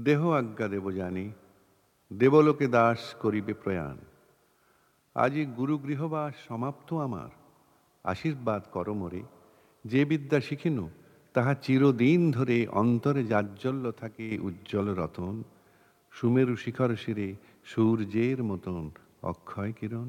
দেহ আজ্ঞা দেব জানি, দেবলোকে দাস করিবে প্রয়াণ। আজি গুরুগৃহবাস সমাপ্ত আমার, আশীর্বাদ কর মোরে। যে বিদ্যা শিখিনু তাহা চিরদিন ধরে অন্তরে জাজ্জল্য থাকে উজ্জ্বল রতন, সুমেরু শিখর শিরে সূর্যের মতন অক্ষয় কিরণ।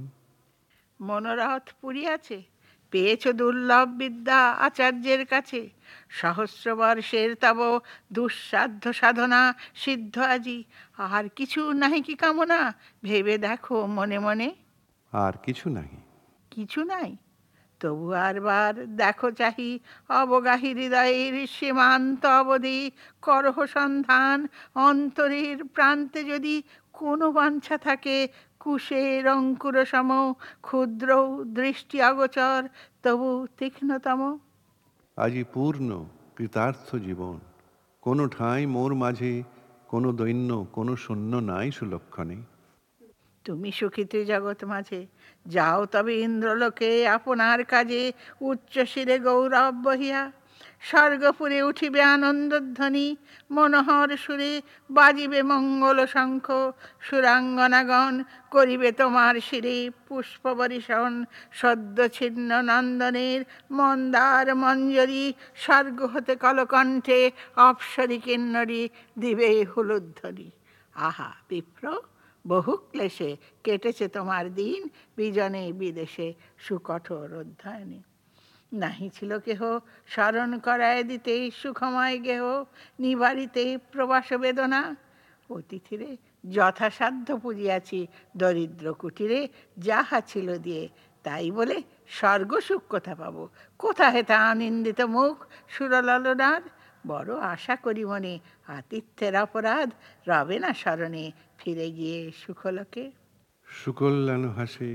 মনোরথ পুরিয়াছে, পেয়েছ দুর্লভ বিদ্যা আচার্যের কাছে। সহস্র বর্ষের তব দুঃসাধ্য সাধনা সিদ্ধ আজি। আর কিছু নাহি কি কামনা, ভেবে দেখো মনে মনে। আর কিছু নাহি। কিছু নাই, তবু আরবার দেখো চাহি, অবগাহী হৃদয়ের সীমান্ত অবধি করহ সন্ধান। অন্তরের প্রান্তে যদি কোনো বাঞ্ছা থাকে, কুশের অঙ্কুর সম, ক্ষুদ্র দৃষ্টি অগোচর, তবু তীক্ষ্ণতম। আজি পূর্ণ কৃতার্থ জীবন, কোনো ঠাঁই মোর মাঝে, কোনো দৈন্য কোনো শূন্য নাই সুলক্ষণে। তুমি সুখী জগৎ মাঝে, যাও তবে ইন্দ্রলোকে আপনার কাজে। উচ্চ শিরে গৌরব বহিয়া স্বর্গপুরে উঠিবে আনন্দধ্বনি। মনোহর সুরে বাজিবে মঙ্গল শঙ্খ, সুরাঙ্গনাগণ করিবে তোমার শিরে পুষ্প বরিশন। সদ্য ছিন্ন নন্দনের মন্দার মঞ্জরি, স্বর্গ হতে কলকণ্ঠে অপ্সরী কিন্নরী দিবে হুলুধ্বনি। আহা বিপ্র, বহু ক্লেশে কেটেছে তোমার দিন, বিজনে বিদেশে সুকঠোর অধ্যয়নে। নাহি ছিল কেহ স্মরণ করায় দিতে সুখময় গেহ, নিবারিতে প্রবাস বেদনা। অতিথিরে যথাসাধ্য পুজিয়াছি দরিদ্র কুটিরে, যাহা ছিল দিয়ে। তাই বলে স্বর্গ সুখ কোথা পাবো, কোথা হেতা আনন্দিত মুখ সুরললনার। বড় আশা করি মনে, আতিথ্যের অপরাধ রবে না স্মরণে, ফিরে গিয়ে সুখলোকে। সুকল্যাণ হাসে,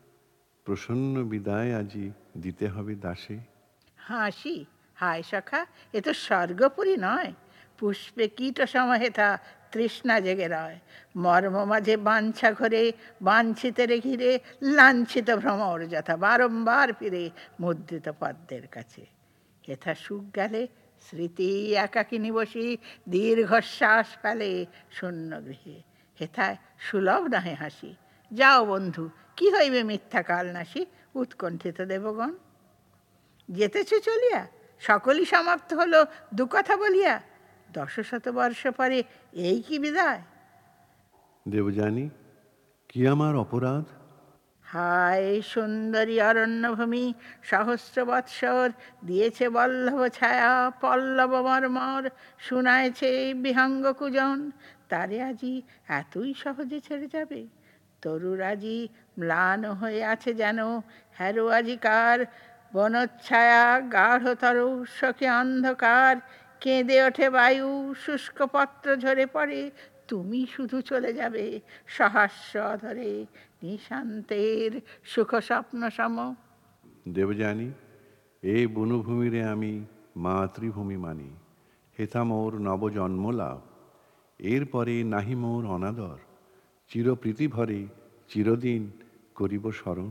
প্রসন্ন বিদায় আজি দিতে হবে দাসে। হাসি, হায় সখা, এ তো স্বর্গপুরী নয়। পুষ্পে কীট সমাহেতা তৃষ্ণা জেগে রয়। মর্ম মাঝে বাঞ্ছা ঘরে, বাঞ্ছিতের ঘিরে লাঞ্ছিত ভ্রমর যথা বারংবার ফিরে মুদ্রিত পদ্মের কাছে। হেথা সুখ গেলে স্মৃতি একাকিনী বসি দীর্ঘশ্বাস ফেলে শূন্য গৃহে। হেথায় সুলভ নহে হাসি। যাও বন্ধু, কি হইবে মিথ্যা কালনাসি, উৎকণ্ঠিত দেবগণ। যেতেছ চলিয়া, সকলই সমাপ্ত হলো দু কথা বলিয়া। ১০০০ বর্ষ পরে এই কি বিদায়। দেবযানী, কি আমার অপরাধ? হায় সুন্দরী অরণ্যভূমি, সহস্র বৎসর দিয়েছে বল্লভ ছায়া পল্লব মর্মর, শুনাইছে বিহঙ্গ কুজন। তারে আজি এতই সহজে ছেড়ে যাবে। তরুর আজি ম্লান হয়ে আছে যেন, হ্যারো আজিকার বনচ্ছায়া গাঢ়তর শোকে অন্ধকার। কেঁদে ওঠে বায়ু, শুষ্ক পত্র ঝরে পড়ে, তুমি শুধু চলে যাবে সহাস্য অধরে, নিশান্তের সুখ স্বপ্ন সম। দেবযানী, এই বনভূমিরে আমি মাতৃভূমি মানি। হেথা মোর নবজন্ম লাভ, এরপরে নাহি মোর অনাদর। চিরপ্রীতি ভরে চিরদিন করিব স্মরণ।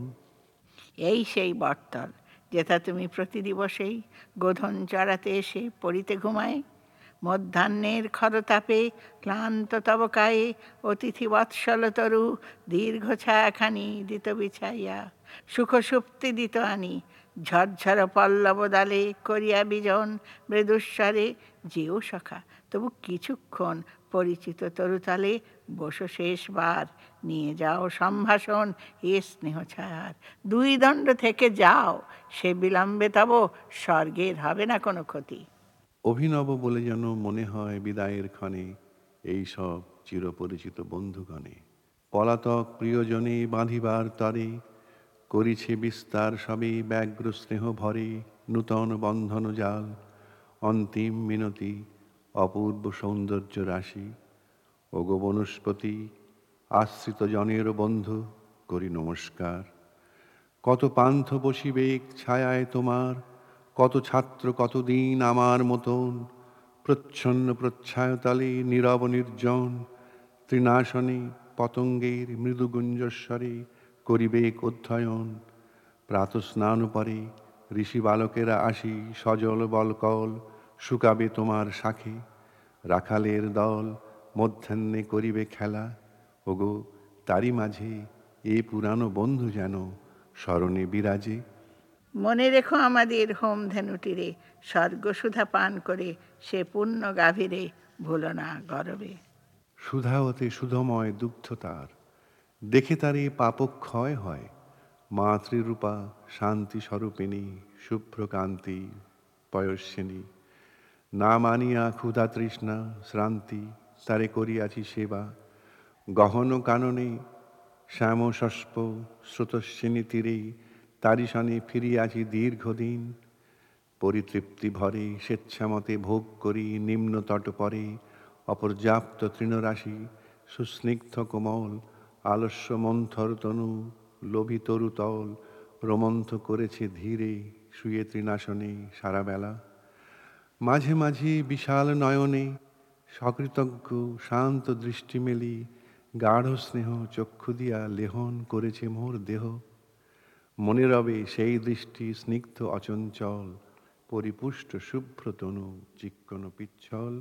এই সেই বটতল, যেথা তুমি প্রতি দিবসেই গোধন চড়াতে এসে পড়িতে ঘুমায়। মধ্যাহ্নের খরতাপে ক্লান্ত তব কায়ে অতিথি বৎসল তরু দীর্ঘ ছায়াখানি দিত বিছাইয়া। সুখ সুপ্তি দিত আনি ঝরঝর পল্লব ডালে করিয়া বিজন মৃদুস্বরে। যেও সখা, তবু কিছুক্ষণ পরিচিত তরুতলে বসো শেষবার, নিয়ে যাও সম্ভাষণ এ স্নেহ ছায়ার। ২ দণ্ড থেকে যাও, সে বিলম্বে তব স্বর্গের হবে না কোনো ক্ষতি। অভিনব বলে যেন মনে হয় বিদায়ের ক্ষণে এই সব চিরপরিচিত বন্ধুগণে। পলাতক প্রিয়জনে বাঁধিবার তরে করিছে বিস্তার সবে ব্যগ্র স্নেহ ভরে নূতন বন্ধন জাল। অন্তিম মিনতি অপূর্ব সৌন্দর্য রাশি, ওগো বনস্পতি আশ্রিত জনের বন্ধু করি নমস্কার। কত পান্থ বসিবেক ছায়ায় তোমার, কত ছাত্র কতদিন আমার মতন, প্রচ্ছন্ন প্রচ্ছায়তলে নীরব নির্জন। তৃণাসনে পতঙ্গের মৃদু গুঞ্জস্বরে করিবেক অধ্যয়ন। প্রাতঃস্নান পরে ঋষি বালকেরা আসি সজল বলকল, শুকাবে তোমার শাখে। রাখালের দল মধ্যাহ্নে করিবে খেলা, ওগো তারই মাঝে এ পুরানো বন্ধু যেন স্মরণে বিরাজে। মনে রেখো আমাদের হোমধেনুটিরে, স্বর্গসুধা পান করে সে পুণ্য গাভীরে ভুলো না গরবে। সুধাওতে সুধময় দুগ্ধ তার, দেখে তারে পাপক্ষয় হয়। মাতৃরূপা শান্তি স্বরূপিণী, শুভ্রকান্তি পয়স্বিনী। না মানিয়া ক্ষুধা তৃষ্ণা শ্রান্তি, তারে করিয়াছি সেবা। গহন কাননে শ্যামশস্প স্রোতস্বিনী তীরে, তারি সনে ফিরিয়াছি দীর্ঘদিন। পরিতৃপ্তি ভরে স্বেচ্ছামতে ভোগ করি নিম্ন তটপরে, অপর্যাপ্ত তৃণরাশি সুস্নিগ্ধ কোমল, আলস্য মন্থর তনু লোভী তরুতল, রোমন্থ করেছে ধীরে শুয়ে তৃণাসনে সারা বেলা। মাঝে মাঝে বিশাল নয়নে সকৃতজ্ঞ শান্ত দৃষ্টি মেলি, গাঢ় স্নেহ চক্ষু দিয়া লেহন করেছে মোর দেহ। মনে রবে সেই দৃষ্টি স্নিগ্ধ অচঞ্চল, পরিপুষ্ট শুভ্র তনু চিক্কণ পিচ্ছল।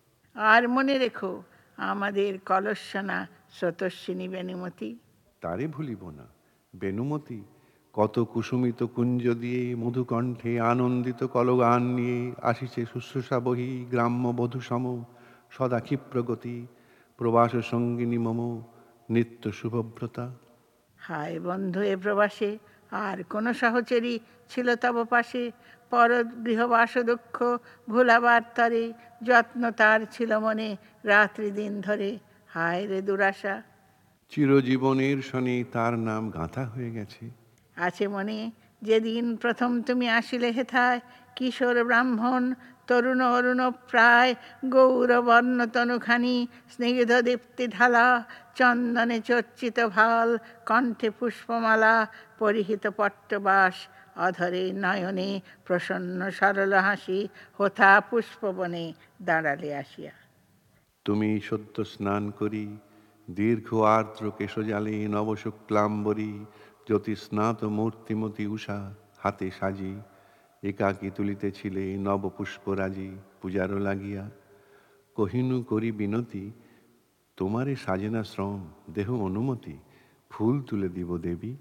আর মনে রেখো আমাদের কলস্বনা স্রোতস্বিনী বেণুমতি। তারে ভুলিব না বেণুমতি, কত কুসুমিত কুঞ্জ দিয়ে মধুকণ্ঠে আনন্দিত কলগান নিয়ে আসিছে শুশ্রূষা বহি গ্রাম্য বধূ সম, সদা ক্ষিপ্রগতি প্রবাস সঙ্গিনী মম নিত্য শুভব্রতা। হায় বন্ধু এ প্রবাসে আর কোন সহচরী ছিল তব পাশে, পর গৃহবাস দুঃখ ভুলাবার তরে, যত্ন তার ছিল মনে রাত্রি দিন ধরে। হায় রে দুরাশা। চিরজীবনের শনি তার নাম গাঁথা হয়ে গেছে। আছে মনে যেদিন প্রথম তুমি আসিলে হেথায়, কিশোর ব্রাহ্মণ তরুণ অরুণ প্রায়, গৌরবর্ণ তনুখানি স্নিগ্ধ দীপ্তি ঢালা, চন্দনে চর্চিত ভাল কণ্ঠে পুষ্পমালা, পরিহিত পট্টবাস অধরে নয়নে প্রসন্ন সরল হাসি, হোথা পুষ্পবনে দাঁড়ালে আসিয়া। তুমি সদ্য স্নান করি দীর্ঘ আর্দ্র কেশজালে নবশুক্লাম্বরী, জ্যোতিস্নাত মূর্তিমতী উষা হাতে সাজি, একাকী তুলিতেছিলে নব পুষ্পরাজি পূজারও লাগিয়া। কহিনু করি বিনতি, তোমারে সাজেনা শ্রম দেহ অনুমতি, ফুল তুলে দিব দেবী।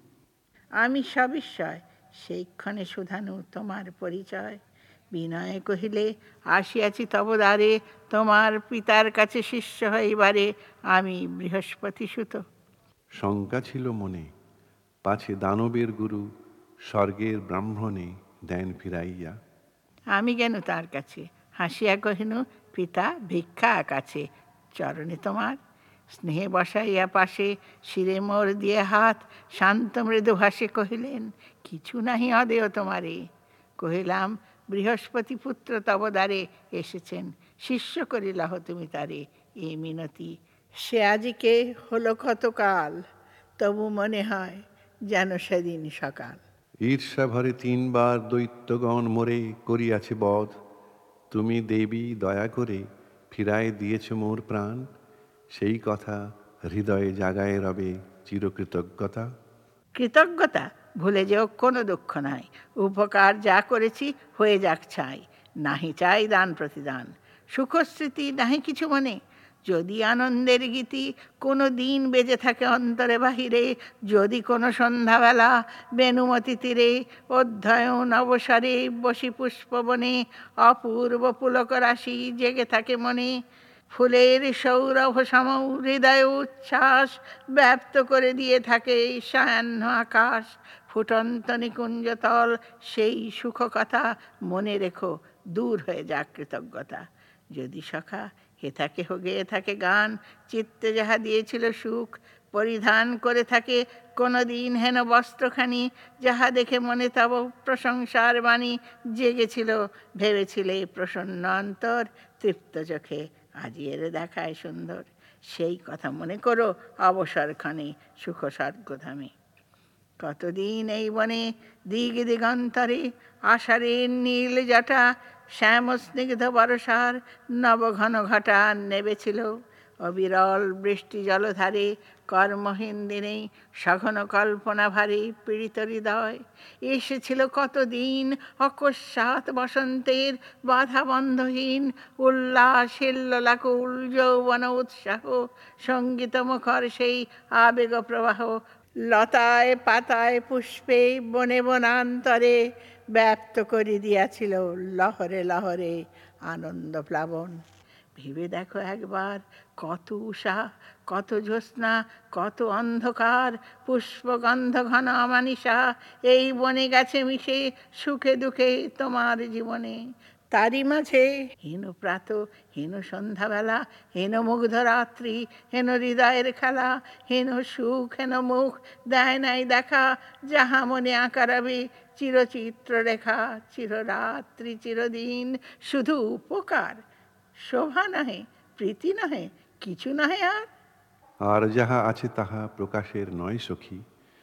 আমি সবিস্ময় সেইক্ষণে শুধানু তোমার পরিচয়, বিনয়ে কহিলে আসিয়াছি তব দ্বারে, তোমার পিতার কাছে শিষ্য হইবারে, আমি বৃহস্পতি সুত। শঙ্কা ছিল মনে, পাছে দানবের গুরু স্বর্গের ব্রাহ্মণে দেন ফিরাইয়া। আমি কেন তার কাছে, হাসিয়া কহিনু পিতা ভিক্ষা কাছে, চরণে তোমার। স্নেহে বসাইয়া পাশে শিরে মোর দিয়ে হাত, শান্ত মৃদু ভাসে কহিলেন কিছু নাহি অদেয় তোমারে। কহিলাম বৃহস্পতি পুত্র তব দ্বারে এসেছেন, শিষ্য করিলাহ তুমি তারে এ মিনতি। সে আজিকে হলো কতকাল, তবু মনে হয় যেন সেদিন সকাল। ঈর্ষা ভরে তিনবার দৈত্যগণ মোরে করিয়াছে বধ, তুমি দেবী দয়া করে ফিরায় দিয়েছ মোর প্রাণ। সেই কথা হৃদয়ে জাগায় রবে চিরকৃতজ্ঞতা। কৃতজ্ঞতা ভুলে যেও কোনো দুঃখ নাই, উপকার যা করেছি হয়ে যাক ছাই, নাহি চাই দান প্রতিদান। সুখস্মৃতি নাহি কিছু মনে, যদি আনন্দের গীতি কোনো দিন বেজে থাকে অন্তরে বাহিরে, যদি কোনো সন্ধ্যাবেলা বেণুমতি তীরে অধ্যয়ন অবসরে বসি পুষ্পবনে, অপূর্ব পুলক রাশি জেগে থাকে মনে, ফুলের সৌরভ সম হৃদয় উচ্ছ্বাস ব্যপ্ত করে দিয়ে থাকে এই সায়াহ্ন আকাশ। ফুটন্ত নিকুঞ্জতল সেই সুখ কথা মনে রেখো, দূর হয়ে যাক কৃতজ্ঞতা। যদি সখা হেথা কেহ গেয়ে থাকে গান, চিত্তে যাহা দিয়েছিল সুখ, পরিধান করে থাকে কোনো দিন হেন বস্ত্রখানি, যাহা দেখে মনে তব প্রশংসার বাণী জেগেছিল, ভেবেছিলে প্রসন্ন অন্তর তৃপ্ত চোখে আজি এর দেখায় সুন্দর, সেই কথা মনে করো অবসরক্ষণে সুখ স্বর্গধামে। কতদিন এই বনে দিগ দিগন্তরে আষাঢ়ের নীল জটা শ্যাম স্নিগ্ধ বরসার নবঘন ঘটা নেবেছিল, অবিরল বৃষ্টি জলধারে কর্মহীন দিনে সঘন কল্পনা ভারী পীড়িত হৃদয়। এসেছিল কতদিন অকস্মাৎ বসন্তের বাধা বন্ধহীন উল্লাস হিল্লোলাকুল যৌবন উৎসাহ সঙ্গীতমুখর সেই আবেগ প্রবাহ লতায় পাতায় পুষ্পে বনে বনান্তরে ব্যক্ত করে দিয়াছিল লহরে লহরে আনন্দ প্লাবন। ভেবে দেখো একবার, কত উষা, কত জ্যোৎস্না, কত অন্ধকার, পুষ্পগন্ধ ঘন অমানিসা এই বনে গেছে মিশে সুখে দুঃখে তোমার জীবনে। তারই মাঝে হীন প্রাত, হীন সন্ধ্যাবেলা, হীন মুগ্ধ রাত্রি, হেন হৃদয়ের খেলা, হেন সুখ, হেন মুখ দেয় নাই দেখা, যাহা মনে আঁকারাবে চিরচিত্র রেখা, চিররাত্রি চিরদিন শুধু উপকার, শোভা নহে, প্রীতি নহে, কিছু নহে আর। আর যাহা আছে তাহা প্রকাশের নয় সখী,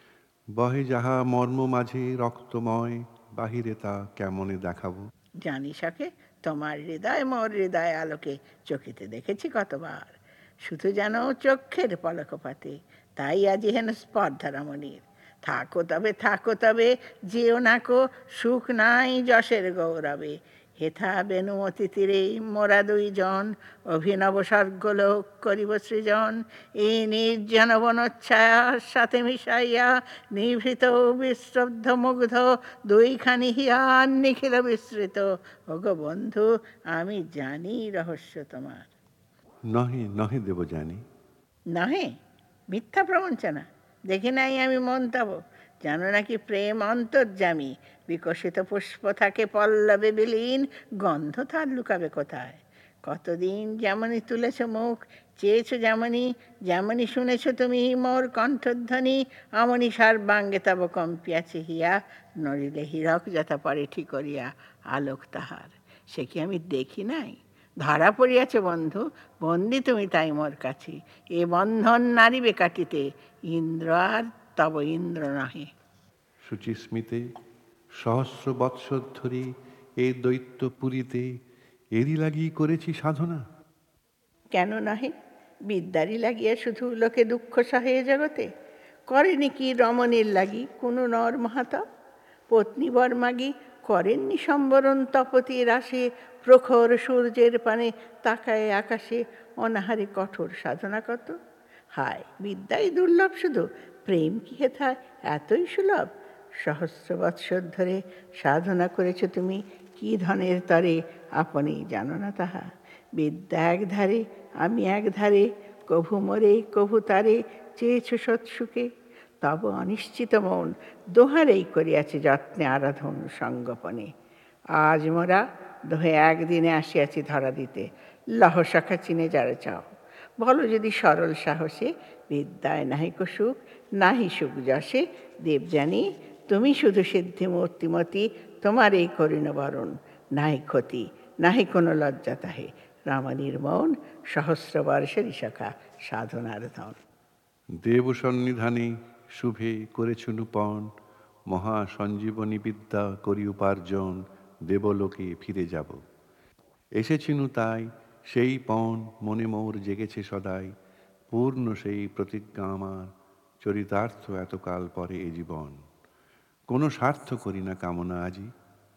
বহে যাহা মর্ম মাঝে রক্তময়, বাহিরে তা কেমনে দেখাবো। জানি সখে, তোমার হৃদয় মোর হৃদয় আলোকে চকিতে দেখেছি কতবার, শুধু যেন চক্ষের পলকপাতে, তাই আজি হেন স্পর্ধা রমণীর। থাকো তবে, যেও নাকো, সুখ নাই যশের গৌরবে, হেথা বেনুমতি তীরে মোরা দুইজন, অভিনব স্বর্গলোক করিব সৃজন। এই নির্জন বনচ্ছায়ার সাথে মিশাইয়া নিভৃত বিশ্রব্ধ মুগ্ধ দুইখানি হিয়ার নিখিল বিস্তৃত। ওগো বন্ধু, আমি জানি রহস্য তোমার। নহে নহে দেব জানি। নহে, মিথ্যা প্রবঞ্চনা, দেখি নাই আমি মন্তব। জানো নাকি প্রেম অন্তর্যামী, বিকশিত পুষ্প থাকে পল্লবে বিলীন, গন্ধ তার লুকাবে কোথায়। কতদিন যেমনি তুলেছ মুখ, চেয়েছ যেমনি, যেমনি শুনেছ তুমি মোর কণ্ঠধ্বনি, অমনি সর্বাঙ্গে তব কম্পিয়াছে হিয়া, নড়িলে হীরক যথা পরে ঠিকরিয়া আলোক তাহার। সে কি আমি দেখি নাই? ধরা পড়িয়াছে বন্ধু, বন্দি তুমি তাই মোর কাছে, এ বন্ধন নারিবে কাটিতে, ইন্দ্র আর তব ইন্দ্র নহে। শুচিস্মিতে সহস্র বৎসর ধরে এই দৈত্য পুরীতে এরই লাগি করেছি সাধনা। কেন নহে? বিদ্যারই লাগিয়া শুধু লোকে দুঃখ সহে এ জগতে, করেনি কি রমণীর লাগি কোনো নর মহাতপ? পত্নী বর মাগি করেননি সম্বরণ তপতির আসে, প্রখর সূর্যের পানে তাকায় আকাশে, অনাহারে কঠোর সাধনা কত। হায়, বিদ্যাই দুর্লভ শুধু, প্রেম কি হেথায় এতই সুলভ? সহস্র বৎসর ধরে সাধনা করেছ তুমি, কি ধনের তরে আপনি জানো না তাহা। বিদ্যা এক ধারে, আমি এক ধারে, কভু মরে কভু তারে চেয়েছ সৎসুখে, তব অনিশ্চিত মন দোহারেই করিয়াছে যত্নে আরাধন সঙ্গোপনে। আজ মোরা দোহে একদিনে আসিয়াছি ধরা দিতে, লহ সখা চিনে যারা চাও, বলো যদি সরল সাহসে, বিদ্যায় নাহিক সুখ, নাহি সুখ যশে, দেবযানী তুমি শুধু সিদ্ধি মূর্তিমতী, তোমার এই করিন বরণ, নাহি ক্ষতি নাহি কোনো লজ্জা তাহে, রমণীর মন সহস্র বর্ষেরই সখা সাধনার ধন। দেব সন্নিধানে শুভে করেছু নূপন, মহা সঞ্জীবনী বিদ্যা করি উপার্জন, দেবলোকে ফিরে যাব। এসেছিনু তাই সেই পণ মনে মোর জেগেছে সদাই, পূর্ণ সেই প্রতিজ্ঞা আমার, চরিতার্থ এতকাল পরে এ জীবন। কোনো স্বার্থ করি না কামনা আজি।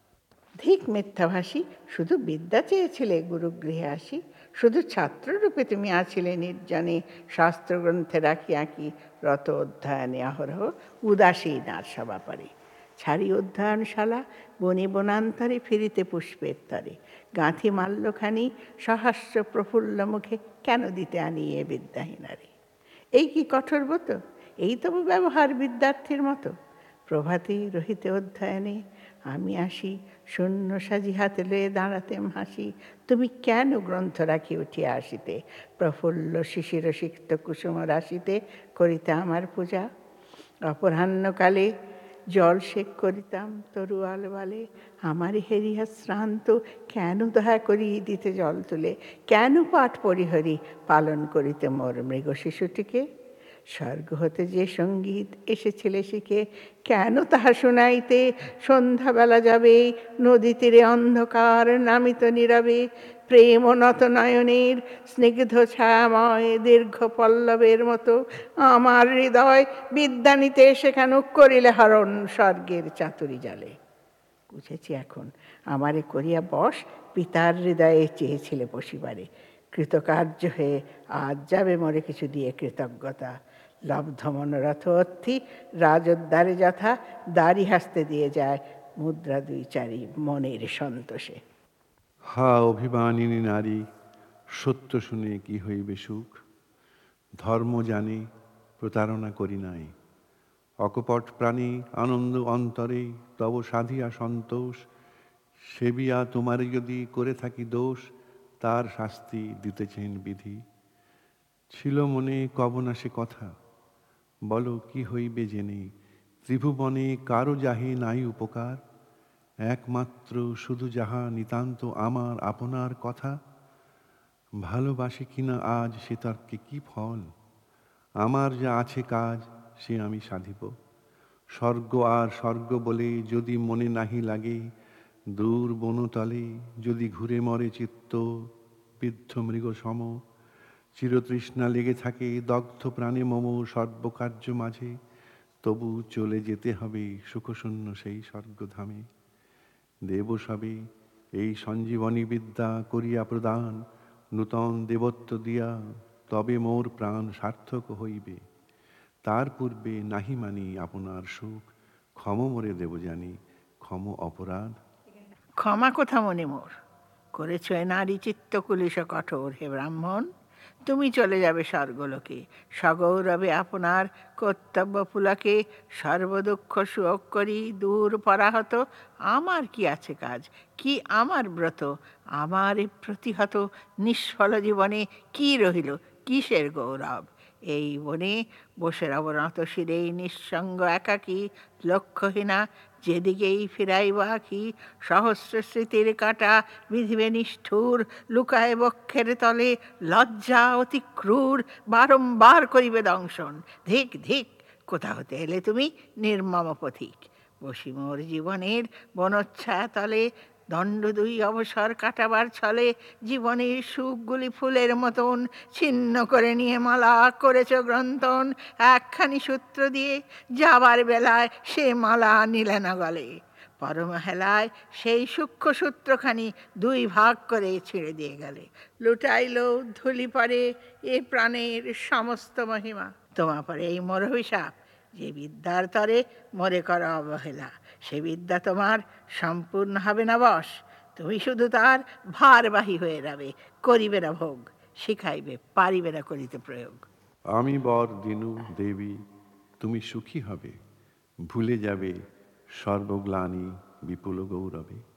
ধিক মিথ্যাভাষী, শুধু বিদ্যা চেয়েছিলে গুরুগৃহে আসি, শুধু ছাত্ররূপে তুমি আছিলে নির্জনে, শাস্ত্রগ্রন্থে রাখি আঁকি রত অধ্যয়নে অহরহ, উদাসীন আর সবাপারে। ছাড়ি অধ্যয়নশালা, বনি বনান্তরে ফিরিতে পুষ্পের তরে, গাঁথি মাল্যখানি সহস্র প্রফুল্ল মুখে, কেন দিতে আনি এ বিদ্যাহীনারে। এই কি কঠোর ব্রত? এই তবু ব্যবহার বিদ্যার্থীর মতো? প্রভাতে রহিতে অধ্যয়নে আমি আসি, শূন্য সাজি হাতে লয়ে দাঁড়াতেম হাসি, তুমি কেন গ্রন্থ রাখি উঠিয়া আসিতে, প্রফুল্ল শিশির সিক্ত কুসুম রাশিতে করিতে আমার পূজা। অপরাহ্নকালে জল সেক করিতাম তরুয়াল বালে, আমারে হেরিয়া শ্রান্ত কেন দয়া করি দিতে জল তুলে, কেন পাঠ পরিহরি পালন করিতে মোর মৃগ শিশুটিকে। স্বর্গ হতে যে সঙ্গীত এসেছিলে শিখে, কেন তাহা শুনাইতে সন্ধ্যাবেলা যাবে, নদী তীরে অন্ধকার নামিত নীরবে, প্রেমনত নয়নের স্নিগ্ধ ছায়াময় দীর্ঘ পল্লবের মতো আমার হৃদয় বিদ্যা নিতে সেখানে করিলে হরণ স্বর্গের চাতুরি জালে। বুঝেছি এখন, আমারে করিয়া বশ পিতার হৃদয়ে চেয়েছিলে বসিবারে। কৃতকার্য হয়ে আজ যাবে মরে কিছু দিয়ে কৃতজ্ঞতা। লব্ধ মনোরথ অর্থী রাজোদ্ধারে যথা দাড়ি হাসতে দিয়ে যায় মুদ্রা দুই চারি মনের সন্তোষে। হা অভিমানিনী নারী, সত্য শুনে কি হইবে সুখ? ধর্ম জানি প্রতারণা করি নাই, অকপট প্রাণী আনন্দ অন্তরে তব সাধিয়া সন্তোষ। সেবিয়া তোমারে যদি করে থাকি দোষ, তার শাস্তি দিতেছেন বিধি। ছিল মনে কব না সে কথা, বলো কি হইবে জেনে? ত্রিভুবনে কারো যাহে নাই উপকার, একমাত্র শুধু যাহা নিতান্ত আমার আপনার কথা। ভালোবাসি কিনা আজ সে তর্কে কি ফল? আমার যা আছে কাজ সে আমি সাধিব। স্বর্গ আর স্বর্গ বলে যদি মনে নাহি লাগে, দূর বনতলে যদি ঘুরে মরে চিত্ত বিদ্ধ মৃগ সম। চিরতৃষ্ণা লেগে থাকে দগ্ধ প্রাণে মম সর্বকার্য মাঝে, তবু চলে যেতে হবে সুখশূন্য সেই স্বর্গধামে। দেব সবে এই সঞ্জীবনী বিদ্যা করিয়া প্রদান, নূতন দেবত্ব দিয়া তবে মোর প্রাণ সার্থক হইবে। তার পূর্বে নাহি মানি আপনার সুখ, ক্ষম মোরে দেব জানি, ক্ষম অপরাধ। ক্ষমা কোথা মনে মোর, করেছ এ নারী চিত্ত কুলিশ কঠোর হে ব্রাহ্মণ। তুমি চলে যাবে স্বর্গলোকে, সগৌরবে আপনার কর্তব্য পুলকে। সর্বদুঃখ সুখ করি দূর পরাহত, আমার কি আছে কাজ, কি আমার ব্রত? আমার এ প্রতিহত নিষ্ফল জীবনে কি রহিল, কিসের গৌরব? এই বনে বসে রব নত শিরেই নিঃসঙ্গ একাকী, লক্ষ্যহীনা যেদিকেই ফিরাইব আঁখি। সহস্র স্মৃতির কাঁটা বিধিবে নিষ্ঠুর, লুকায় বক্ষের তলে লজ্জা অতি ক্রূর, বারংবার করিবে দংশন। ধিক ধিক, কোথা হতে এলে তুমি নির্মম পথিক? বসি মোর জীবনের বনচ্ছায়া তলে, দণ্ড দুই অবসর কাটাবার ছলে। জীবনের সুখগুলি ফুলের মতন ছিন্ন করে নিয়ে মালা করেছ গ্রন্থন। একখানি সূত্র দিয়ে যাবার বেলায় সে মালা নিলে না গলে। পরম হেলায় সেই সূক্ষ্ম সূত্রখানি দুই ভাগ করে ছিঁড়ে দিয়ে গেলে। লুটাইল ধুলি পরে এ প্রাণের সমস্ত মহিমা। তোমা পরে এই মোর অভিশাপ, যে বিদ্যার তরে মোরে কর অবহেলা। সে বিদ্যা তোমার সম্পূর্ণ হবে না বশ, তুমি শুধু তার ভারবাহী হয়ে যাবে, করিবে না ভোগ, শিখাইবে পারিবে না করিতে প্রয়োগ। আমি বর দিনু দেবী, তুমি সুখী হবে, ভুলে যাবে সর্বগ্লানি বিপুল গৌরবে।